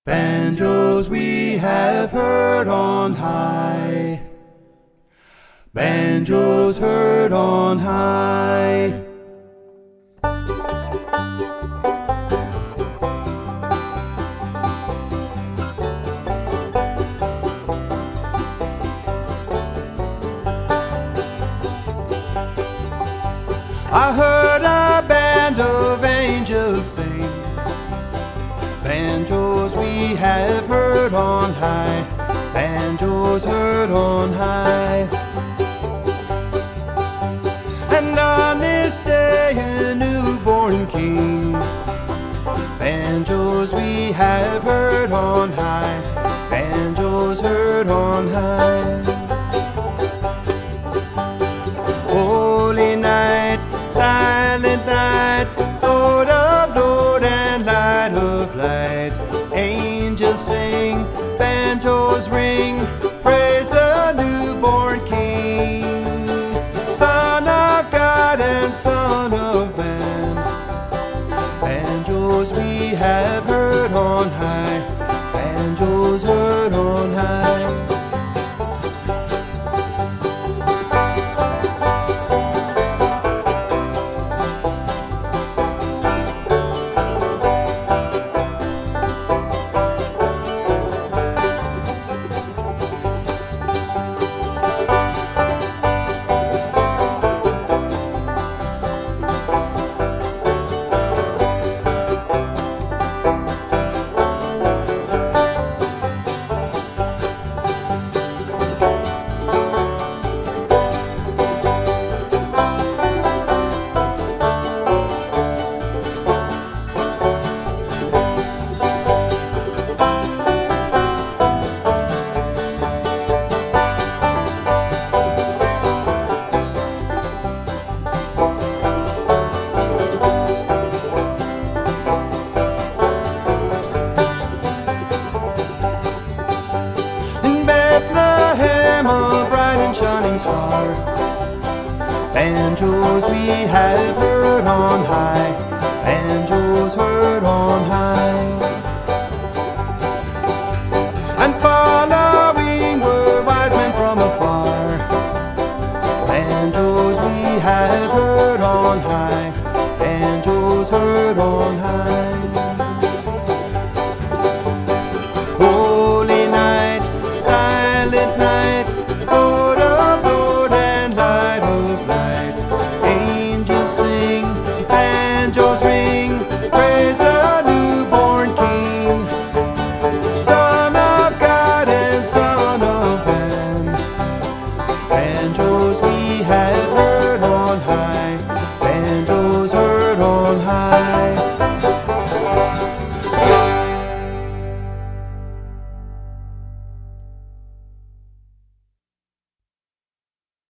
Banjos we have heard on high, banjos heard on high. I heard a band of angels sing, banjos we have heard on high, banjos heard on high. And on this day a newborn king, banjos we have heard on high, banjos heard on high. Holy night, silent night, Lord of Lord and light of light. Angels sing, banjos ring, praise the newborn King. Son of God and Son of Man, banjos we have heard on high, banjos heard on high. Bethlehem, a bright and shining star, banjos we have heard on high,